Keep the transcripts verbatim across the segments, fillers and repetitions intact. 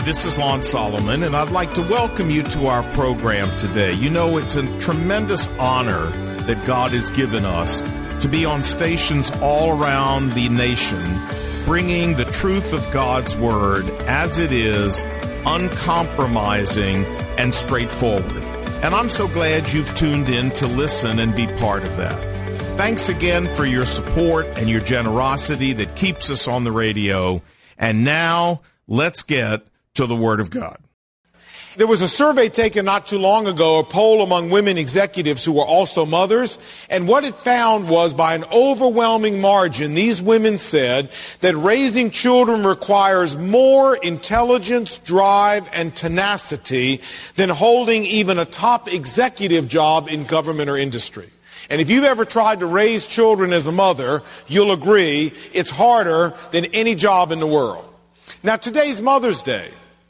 this is Lon Solomon, and I'd like to welcome you to our program today. You know, it's a tremendous honor that God has given us to be on stations all around the nation, bringing the truth of God's Word as it is, uncompromising and straightforward. And I'm so glad you've tuned in to listen and be part of that. Thanks again for your support and your generosity that keeps us on the radio. And now, let's get to the Word of God. There was a survey taken not too long ago, a poll among women executives who were also mothers, and what it found was, by an overwhelming margin, these women said that raising children requires more intelligence, drive, and tenacity than holding even a top executive job in government or industry. And if you've ever tried to raise children as a mother, you'll agree it's harder than any job in the world. Now, today's Mother's Day,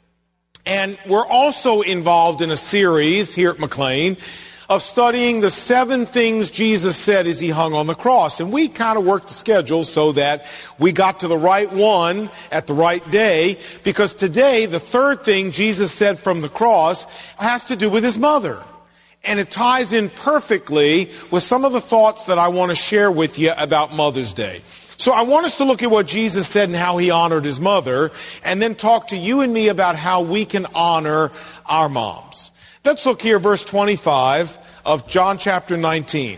and we're also involved in a series here at McLean of studying the seven things Jesus said as he hung on the cross. And we kind of worked the schedule so that we got to the right one at the right day, because today, the third thing Jesus said from the cross has to do with his mother. And it ties in perfectly with some of the thoughts that I want to share with you about Mother's Day. So I want us to look at what Jesus said and how he honored his mother, and then talk to you and me about how we can honor our moms. Let's look here, verse twenty-five of John chapter nineteen.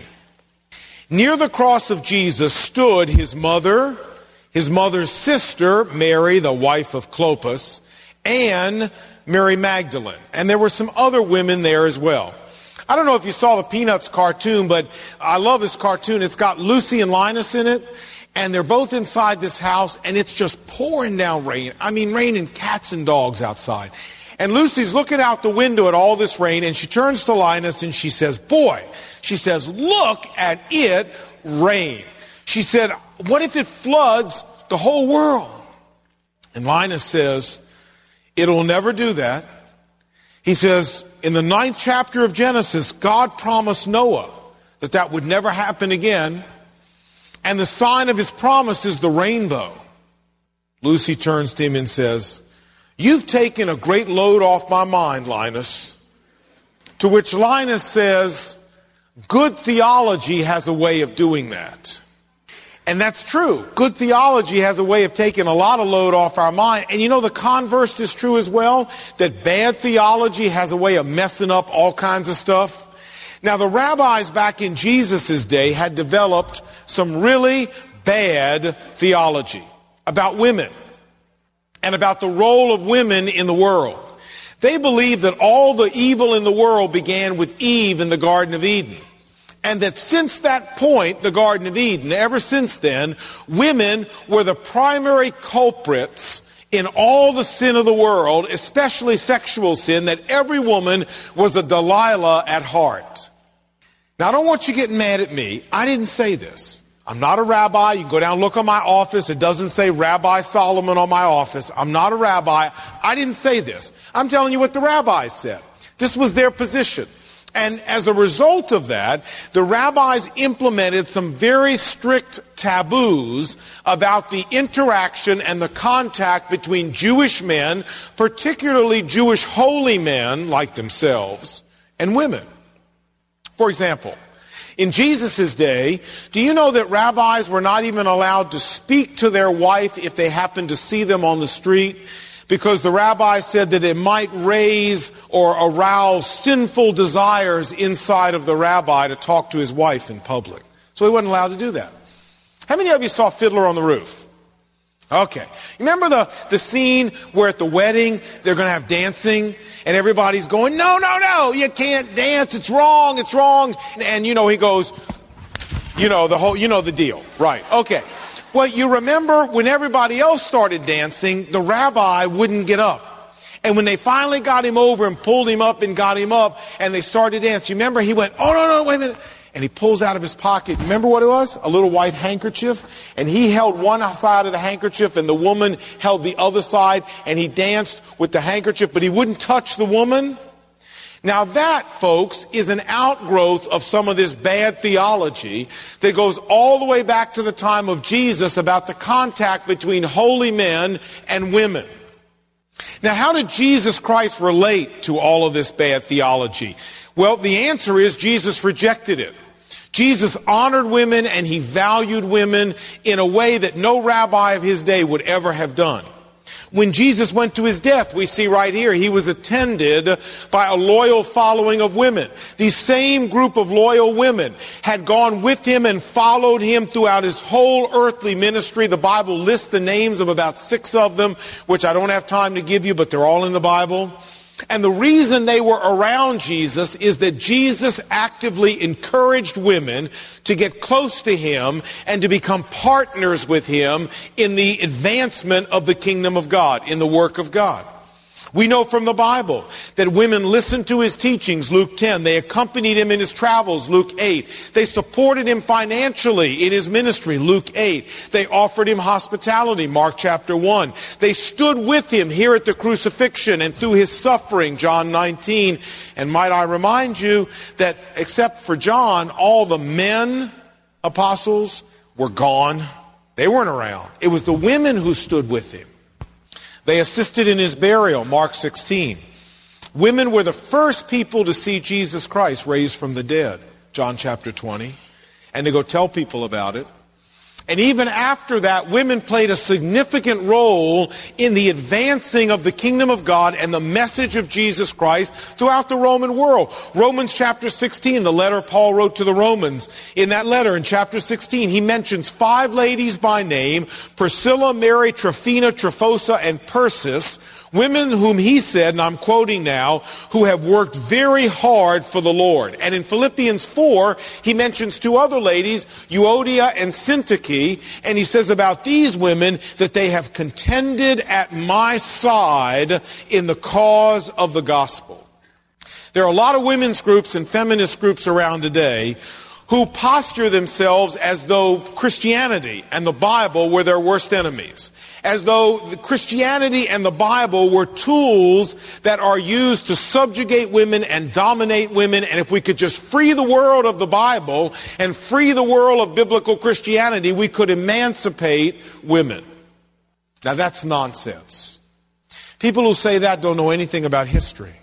Near the cross of Jesus stood his mother, his mother's sister, Mary, the wife of Clopas, and Mary Magdalene. And there were some other women there as well. I don't know if you saw the Peanuts cartoon, but I love this cartoon. It's got Lucy and Linus in it. And they're both inside this house, and it's just pouring down rain. I mean, raining cats and dogs outside. And Lucy's looking out the window at all this rain, and she turns to Linus and she says, boy, she says, look at it rain. She said, what if it floods the whole world? And Linus says, it'll never do that. He says, in the ninth chapter of Genesis, God promised Noah that that would never happen again. And the sign of his promise is the rainbow. Lucy turns to him and says, you've taken a great load off my mind, Linus. To which Linus says, good theology has a way of doing that. And that's true. Good theology has a way of taking a lot of load off our mind. And you know, the converse is true as well, that bad theology has a way of messing up all kinds of stuff. Now, the rabbis back in Jesus' day had developed some really bad theology about women and about the role of women in the world. They believed that all the evil in the world began with Eve in the Garden of Eden. And that since that point, the Garden of Eden, ever since then, women were the primary culprits in all the sin of the world, especially sexual sin, that every woman was a Delilah at heart. Now, I don't want you getting mad at me. I didn't say this. I'm not a rabbi. You can go down and look on my office. It doesn't say Rabbi Solomon on my office. I'm not a rabbi. I didn't say this. I'm telling you what the rabbis said. This was their position. And as a result of that, the rabbis implemented some very strict taboos about the interaction and the contact between Jewish men, particularly Jewish holy men like themselves, and women. For example, in Jesus' day, do you know that rabbis were not even allowed to speak to their wife if they happened to see them on the street? Because the rabbis said that it might raise or arouse sinful desires inside of the rabbi to talk to his wife in public. So he wasn't allowed to do that. How many of you saw Fiddler on the Roof? Okay. Remember the, the scene where at the wedding they're going to have dancing and everybody's going, no, no, no, you can't dance. It's wrong. It's wrong. And, and you know, he goes, you know, the whole, you know the deal. Right. Okay. Well, you remember when everybody else started dancing, the rabbi wouldn't get up. And when they finally got him over and pulled him up and got him up and they started dancing, remember he went, oh, no, no, wait a minute. And he pulls out of his pocket, remember what it was? A little white handkerchief. And he held one side of the handkerchief and the woman held the other side. And he danced with the handkerchief, but he wouldn't touch the woman. Now that, folks, is an outgrowth of some of this bad theology that goes all the way back to the time of Jesus about the contact between holy men and women. Now, how did Jesus Christ relate to all of this bad theology? Well, the answer is Jesus rejected it. Jesus honored women and he valued women in a way that no rabbi of his day would ever have done. When Jesus went to his death, we see right here, he was attended by a loyal following of women. These same group of loyal women had gone with him and followed him throughout his whole earthly ministry. The Bible lists the names of about six of them, which I don't have time to give you, but they're all in the Bible. And the reason they were around Jesus is that Jesus actively encouraged women to get close to him and to become partners with him in the advancement of the kingdom of God, in the work of God. We know from the Bible that women listened to his teachings, Luke ten. They accompanied him in his travels, Luke eight. They supported him financially in his ministry, Luke eight. They offered him hospitality, Mark chapter one. They stood with him here at the crucifixion and through his suffering, John nineteen. And might I remind you that except for John, all the men apostles were gone. They weren't around. It was the women who stood with him. They assisted in his burial, Mark sixteen. Women were the first people to see Jesus Christ raised from the dead, John chapter twenty, and to go tell people about it. And even after that, women played a significant role in the advancing of the kingdom of God and the message of Jesus Christ throughout the Roman world. Romans chapter sixteen, the letter Paul wrote to the Romans. In that letter, in chapter sixteen, he mentions five ladies by name: Priscilla, Mary, Tryphena, Tryphosa, and Persis. Women whom he said, and I'm quoting now, who have worked very hard for the Lord. And in Philippians four, he mentions two other ladies, Euodia and Syntyche, and he says about these women that they have contended at my side in the cause of the gospel. There are a lot of women's groups and feminist groups around today who posture themselves as though Christianity and the Bible were their worst enemies. As though Christianity and the Bible were tools that are used to subjugate women and dominate women. And if we could just free the world of the Bible and free the world of biblical Christianity, we could emancipate women. Now that's nonsense. People who say that don't know anything about history.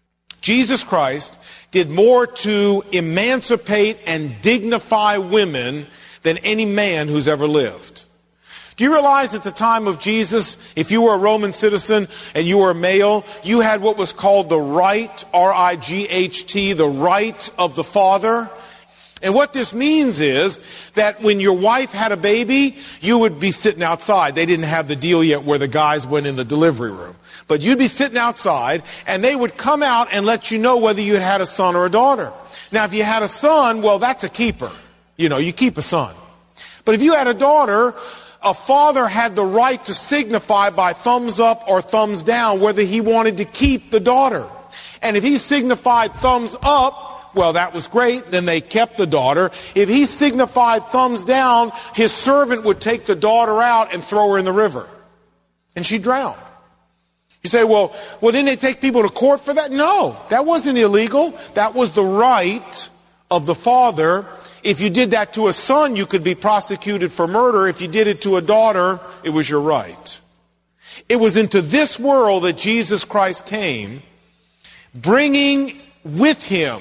Jesus Christ did more to emancipate and dignify women than any man who's ever lived. Do you realize at the time of Jesus, if you were a Roman citizen and you were a male, you had what was called the right, R I G H T, the right of the father? And what this means is that when your wife had a baby, you would be sitting outside. They didn't have the deal yet where the guys went in the delivery room. But you'd be sitting outside, and they would come out and let you know whether you had had a son or a daughter. Now, if you had a son, well, that's a keeper. You know, you keep a son. But if you had a daughter, a father had the right to signify by thumbs up or thumbs down whether he wanted to keep the daughter. And if he signified thumbs up, well, that was great. Then they kept the daughter. If he signified thumbs down, his servant would take the daughter out and throw her in the river. And she'd drown. You say, well, well, didn't they take people to court for that? No, that wasn't illegal. That was the right of the father. If you did that to a son, you could be prosecuted for murder. If you did it to a daughter, it was your right. It was into this world that Jesus Christ came, bringing with him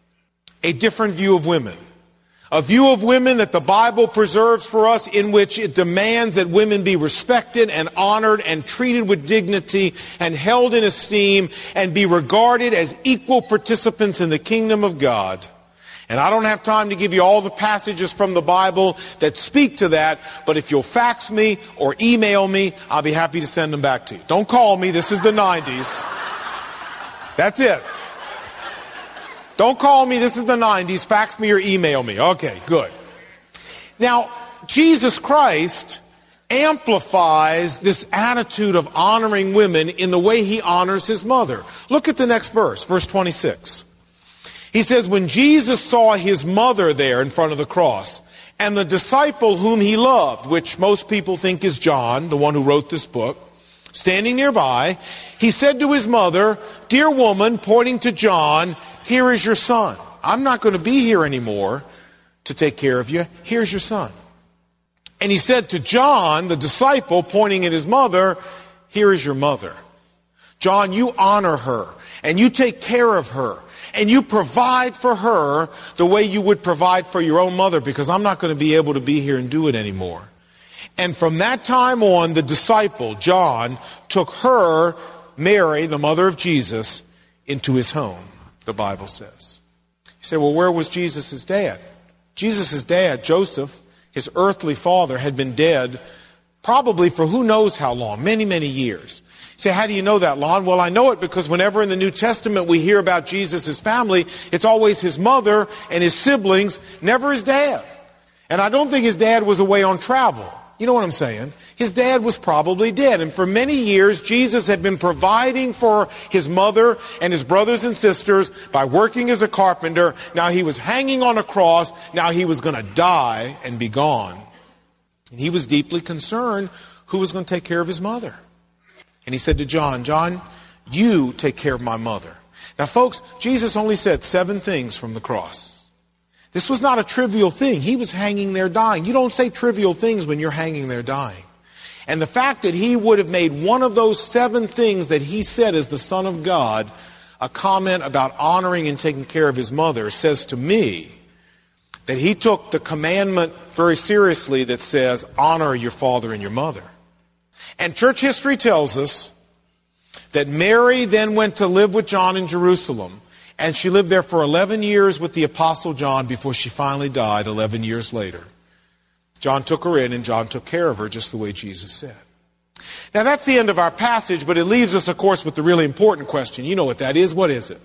a different view of women. A view of women that the Bible preserves for us, in which it demands that women be respected and honored and treated with dignity and held in esteem and be regarded as equal participants in the kingdom of God. And I don't have time to give you all the passages from the Bible that speak to that, but if you'll fax me or email me, I'll be happy to send them back to you. Don't call me. This is the nineties. That's it. Don't call me. This is the nineties. Fax me or email me. Okay, good. Now, Jesus Christ amplifies this attitude of honoring women in the way he honors his mother. Look at the next verse, verse twenty-six. He says, when Jesus saw his mother there in front of the cross, and the disciple whom he loved, which most people think is John, the one who wrote this book, standing nearby, he said to his mother, "Dear woman," pointing to John, "here is your son. I'm not going to be here anymore to take care of you. Here's your son." And he said to John, the disciple, pointing at his mother, "Here is your mother." John, you honor her, and you take care of her, and you provide for her the way you would provide for your own mother, because I'm not going to be able to be here and do it anymore. And from that time on, the disciple, John, took her, Mary, the mother of Jesus, into his home, the Bible says. You say, well, where was Jesus' dad? Jesus' dad, Joseph, his earthly father, had been dead probably for who knows how long, many, many years. You say, how do you know that, Lon? Well, I know it because whenever in the New Testament we hear about Jesus' family, it's always his mother and his siblings, never his dad. And I don't think his dad was away on travel. You know what I'm saying? His dad was probably dead. And for many years, Jesus had been providing for his mother and his brothers and sisters by working as a carpenter. Now he was hanging on a cross. Now he was going to die and be gone. And he was deeply concerned who was going to take care of his mother. And he said to John, John, you take care of my mother. Now, folks, Jesus only said seven things from the cross. This was not a trivial thing. He was hanging there dying. You don't say trivial things when you're hanging there dying. And the fact that he would have made one of those seven things that he said as the Son of God a comment about honoring and taking care of his mother says to me that he took the commandment very seriously that says, honor your father and your mother. And church history tells us that Mary then went to live with John in Jerusalem. And she lived there for eleven years with the Apostle John before she finally died eleven years later. John took her in and John took care of her just the way Jesus said. Now that's the end of our passage, but it leaves us, of course, with the really important question. You know what that is. What is it?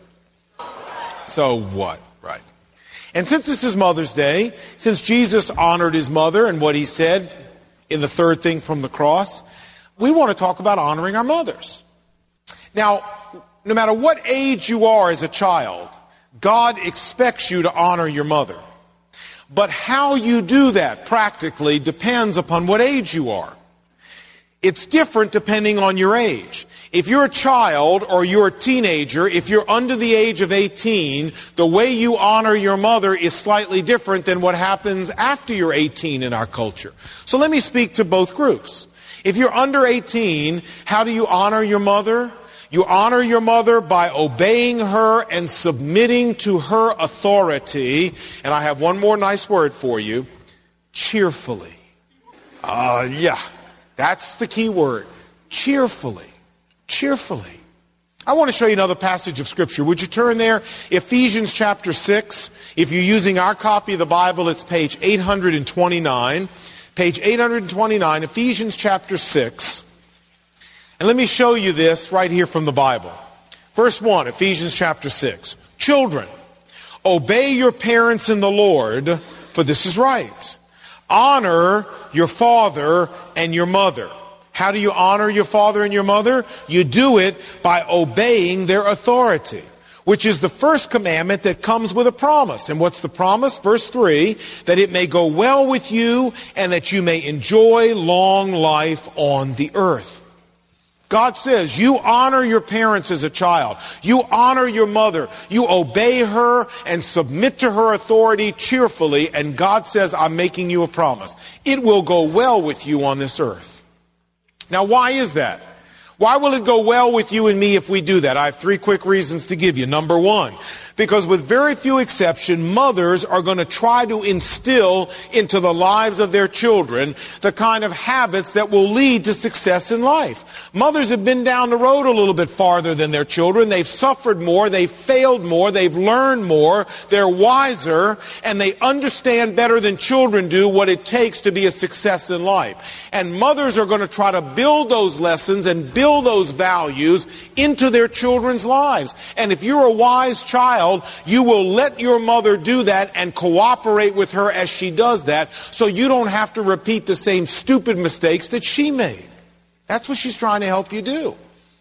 So what? Right. And since this is Mother's Day, since Jesus honored his mother and what he said in the third thing from the cross, we want to talk about honoring our mothers. Now, no matter what age you are as a child, God expects you to honor your mother. But how you do that practically depends upon what age you are. It's different depending on your age. If you're a child or you're a teenager, if you're under the age of eighteen, the way you honor your mother is slightly different than what happens after you're eighteen in our culture. So let me speak to both groups. If you're under eighteen, how do you honor your mother? You honor your mother by obeying her and submitting to her authority. And I have one more nice word for you. Cheerfully. Uh, yeah, that's the key word. Cheerfully. Cheerfully. I want to show you another passage of Scripture. Would you turn there? Ephesians chapter six. If you're using our copy of the Bible, it's page eight hundred twenty-nine. Page eight hundred twenty-nine, Ephesians chapter six. And let me show you this right here from the Bible. Verse one, Ephesians chapter six. Children, obey your parents in the Lord, for this is right. Honor your father and your mother. How do you honor your father and your mother? You do it by obeying their authority, which is the first commandment that comes with a promise. And what's the promise? Verse three, that it may go well with you and that you may enjoy long life on the earth. God says, you honor your parents as a child. You honor your mother. You obey her and submit to her authority cheerfully. And God says, I'm making you a promise. It will go well with you on this earth. Now, why is that? Why will it go well with you and me if we do that? I have three quick reasons to give you. Number one, because with very few exceptions, mothers are going to try to instill into the lives of their children the kind of habits that will lead to success in life. Mothers have been down the road a little bit farther than their children. They've suffered more, they've failed more, they've learned more, they're wiser, and they understand better than children do what it takes to be a success in life. And mothers are going to try to build those lessons and build those values into their children's lives. And if you're a wise child, you will let your mother do that and cooperate with her as she does that, so you don't have to repeat the same stupid mistakes that she made. That's what she's trying to help you do.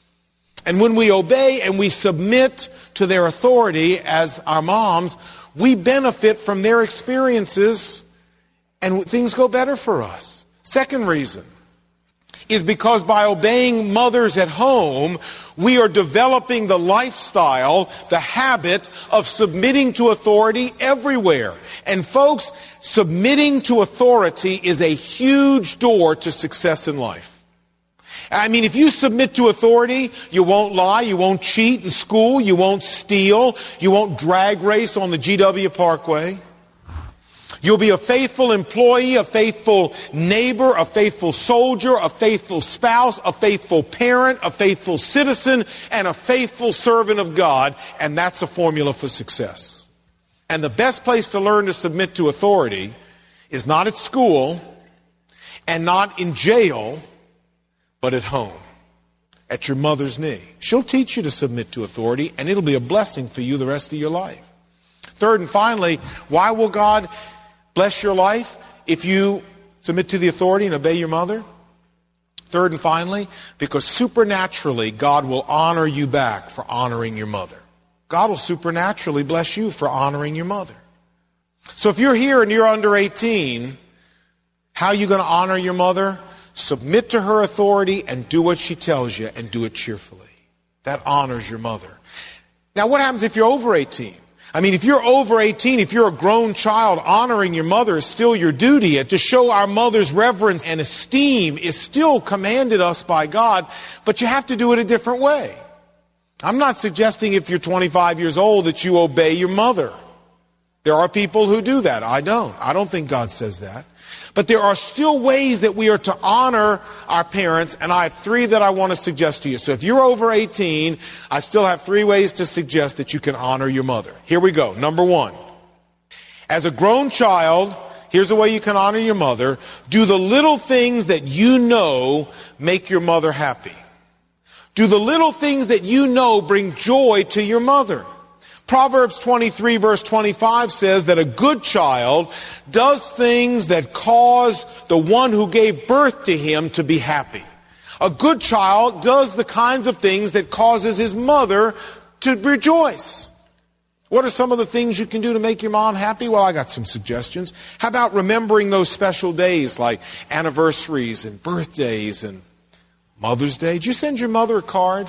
And when we obey and we submit to their authority as our moms, we benefit from their experiences and things go better for us. Second reason is because by obeying mothers at home, we are developing the lifestyle, the habit of submitting to authority everywhere. And folks, submitting to authority is a huge door to success in life. I mean, if you submit to authority, you won't lie, you won't cheat in school, you won't steal, you won't drag race on the G W Parkway. You'll be a faithful employee, a faithful neighbor, a faithful soldier, a faithful spouse, a faithful parent, a faithful citizen, and a faithful servant of God. And that's a formula for success. And the best place to learn to submit to authority is not at school and not in jail, but at home, at your mother's knee. She'll teach you to submit to authority, and it'll be a blessing for you the rest of your life. Third and finally, why will God bless your life if you submit to the authority and obey your mother? Third and finally, because supernaturally God will honor you back for honoring your mother. God will supernaturally bless you for honoring your mother. So if you're here and you're under eighteen, how are you going to honor your mother? Submit to her authority and do what she tells you, and do it cheerfully. That honors your mother. Now, what happens if you're over eighteen? I mean, if you're over eighteen, if you're a grown child, honoring your mother is still your duty. And to show our mother's reverence and esteem is still commanded us by God, but you have to do it a different way. I'm not suggesting if you're twenty-five years old that you obey your mother. There are people who do that. I don't. I don't think God says that. But there are still ways that we are to honor our parents, and I have three that I want to suggest to you. So if you're over eighteen, I still have three ways to suggest that you can honor your mother. Here we go. Number one. As a grown child, here's the way you can honor your mother. Do the little things that you know make your mother happy. Do the little things that you know bring joy to your mother. Proverbs twenty-three verse twenty-five says that a good child does things that cause the one who gave birth to him to be happy. A good child does the kinds of things that causes his mother to rejoice. What are some of the things you can do to make your mom happy? Well, I got some suggestions. How about remembering those special days like anniversaries and birthdays and Mother's Day? Did you send your mother a card?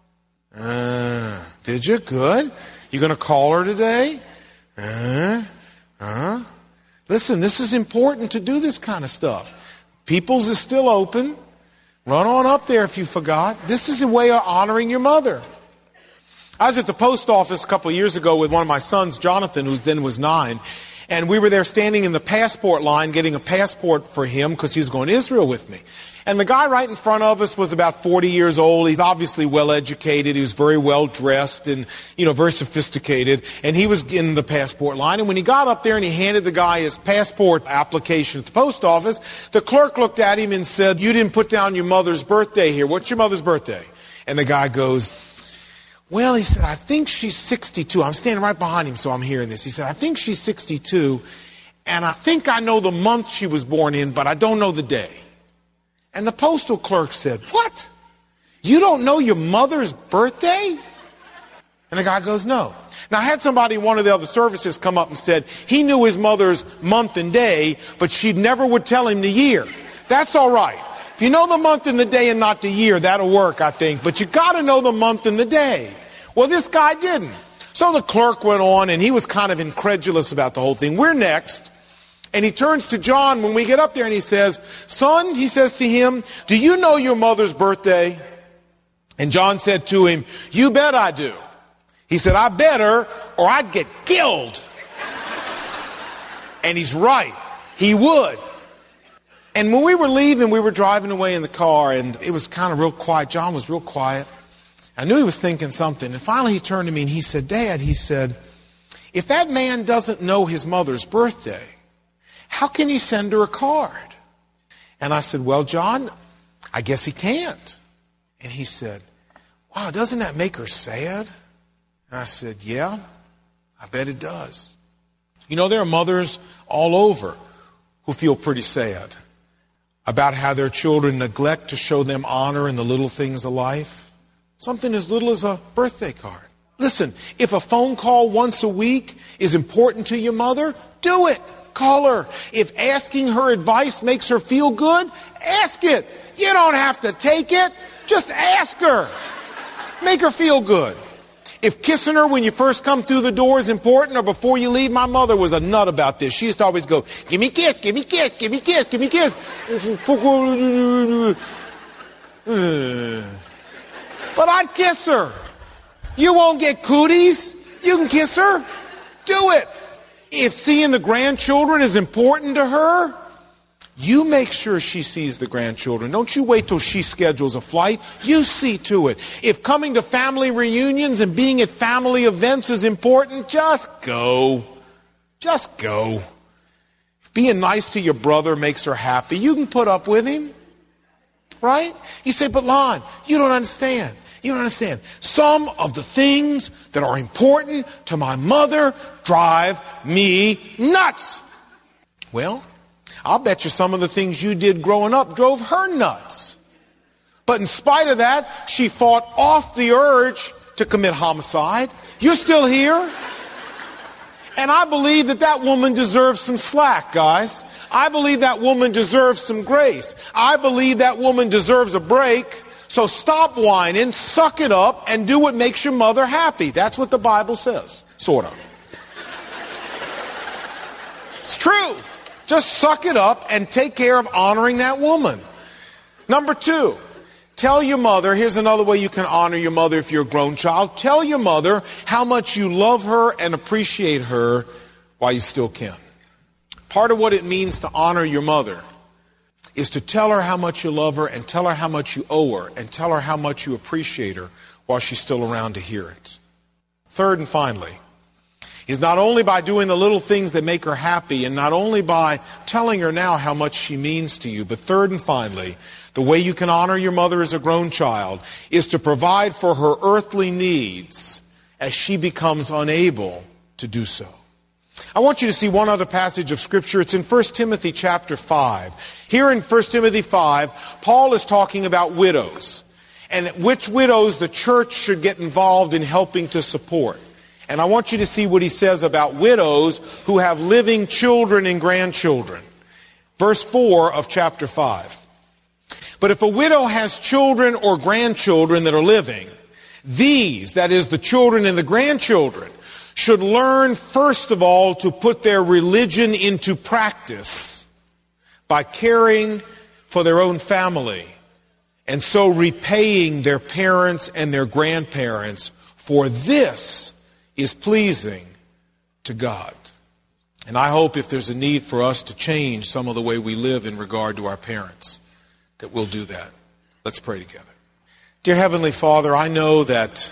Uh, did you? Good. You going to call her today? Uh, uh. Listen, this is important to do this kind of stuff. People's is still open. Run on up there if you forgot. This is a way of honoring your mother. I was at the post office a couple of years ago with one of my sons, Jonathan, who then was nine. And we were there standing in the passport line getting a passport for him because he was going to Israel with me. And the guy right in front of us was about forty years old. He's obviously well educated. He was very well dressed and, you know, very sophisticated. And he was in the passport line. And when he got up there and he handed the guy his passport application at the post office, the clerk looked at him and said, "You didn't put down your mother's birthday here. What's your mother's birthday?" And the guy goes, "Well," he said, "I think she's sixty-two. I'm standing right behind him, so I'm hearing this. He said, "I think she's sixty-two, and I think I know the month she was born in, but I don't know the day." And the postal clerk said, "What? You don't know your mother's birthday?" And the guy goes, "No." Now, I had somebody in one of the other services come up and said he knew his mother's month and day, but she never would tell him the year. That's all right. If you know the month and the day and not the year, that'll work, I think. But you got to know the month and the day. Well, this guy didn't. So the clerk went on, and he was kind of incredulous about the whole thing. We're next. And he turns to John when we get up there, and he says, "Son," he says to him, "do you know your mother's birthday?" And John said to him, "You bet I do." He said, "I better, or I'd get killed." And he's right. He would. And when we were leaving, we were driving away in the car, and it was kind of real quiet. John was real quiet. I knew he was thinking something. And finally he turned to me and he said, "Dad," he said, "if that man doesn't know his mother's birthday, how can he send her a card?" And I said, "Well, John, I guess he can't." And he said, "Wow, doesn't that make her sad?" And I said, "Yeah, I bet it does." You know, there are mothers all over who feel pretty sad about how their children neglect to show them honor in the little things of life. Something as little as a birthday card. Listen, if a phone call once a week is important to your mother, do it. Call her. If asking her advice makes her feel good, ask it. You don't have to take it. Just ask her. Make her feel good. If kissing her when you first come through the door is important, or before you leave, my mother was a nut about this. She used to always go, "Give me a kiss, give me a kiss, give me a kiss, give me a kiss." Ugh. But I'd kiss her. You won't get cooties. You can kiss her. Do it. If seeing the grandchildren is important to her, you make sure she sees the grandchildren. Don't you wait till she schedules a flight. You see to it. If coming to family reunions and being at family events is important, just go. Just go. If being nice to your brother makes her happy, you can put up with him. Right? You say, but Lon, you don't understand. You don't understand. Some of the things that are important to my mother drive me nuts. Well, I'll bet you some of the things you did growing up drove her nuts. But in spite of that, she fought off the urge to commit homicide. You're still here. And I believe that that woman deserves some slack, guys. I believe that woman deserves some grace. I believe that woman deserves a break. So stop whining, suck it up, and do what makes your mother happy. That's what the Bible says, sort of. It's true. Just suck it up and take care of honoring that woman. Number two, tell your mother, here's another way you can honor your mother if you're a grown child. Tell your mother how much you love her and appreciate her while you still can. Part of what it means to honor your mother is to tell her how much you love her and tell her how much you owe her and tell her how much you appreciate her while she's still around to hear it. Third and finally, is not only by doing the little things that make her happy and not only by telling her now how much she means to you, but third and finally, the way you can honor your mother as a grown child is to provide for her earthly needs as she becomes unable to do so. I want you to see one other passage of Scripture. It's in First Timothy chapter five. Here in First Timothy five, Paul is talking about widows and which widows the church should get involved in helping to support. And I want you to see what he says about widows who have living children and grandchildren. Verse four of chapter five. But if a widow has children or grandchildren that are living, these, that is the children and the grandchildren, should learn first of all to put their religion into practice by caring for their own family and so repaying their parents and their grandparents, for this is pleasing to God. And I hope if there's a need for us to change some of the way we live in regard to our parents, that we'll do that. Let's pray together. Dear Heavenly Father, I know that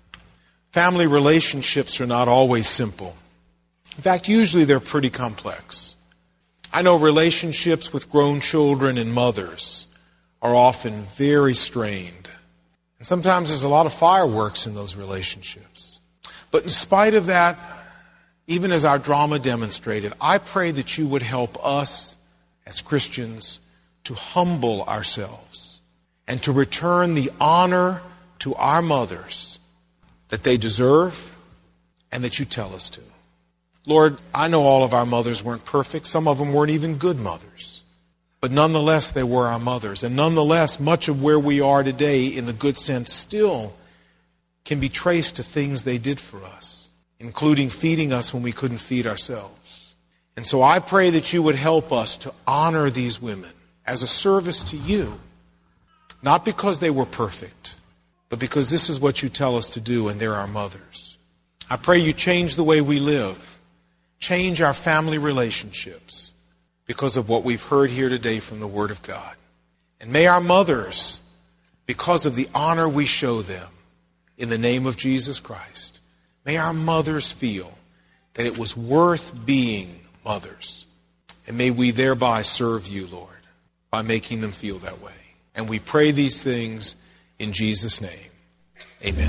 family relationships are not always simple. In fact, usually they're pretty complex. I know relationships with grown children and mothers are often very strained. And sometimes there's a lot of fireworks in those relationships. But in spite of that, even as our drama demonstrated, I pray that you would help us as Christians to humble ourselves and to return the honor to our mothers that they deserve and that you tell us to. Lord, I know all of our mothers weren't perfect. Some of them weren't even good mothers. But nonetheless, they were our mothers. And nonetheless, much of where we are today, in the good sense, still can be traced to things they did for us, including feeding us when we couldn't feed ourselves. And so I pray that you would help us to honor these women as a service to you, not because they were perfect, but because this is what you tell us to do, and they're our mothers. I pray you change the way we live, change our family relationships because of what we've heard here today from the Word of God. And may our mothers, because of the honor we show them, in the name of Jesus Christ, may our mothers feel that it was worth being mothers. And may we thereby serve you, Lord, by making them feel that way. And we pray these things in Jesus' name. Amen.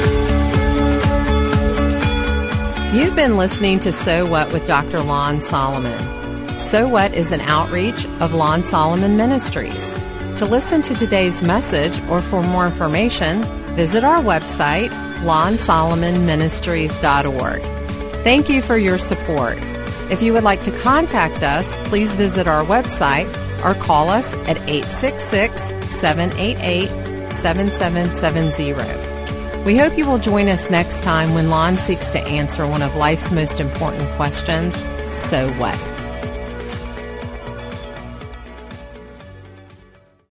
You've been listening to So What with Doctor Lon Solomon. So What is an outreach of Lon Solomon Ministries. To listen to today's message or for more information, visit our website, lon solomon ministries dot org. Thank you for your support. If you would like to contact us, please visit our website or call us at eight six six, seven eight eight, seven seven seven zero. We hope you will join us next time when Lon seeks to answer one of life's most important questions, so what?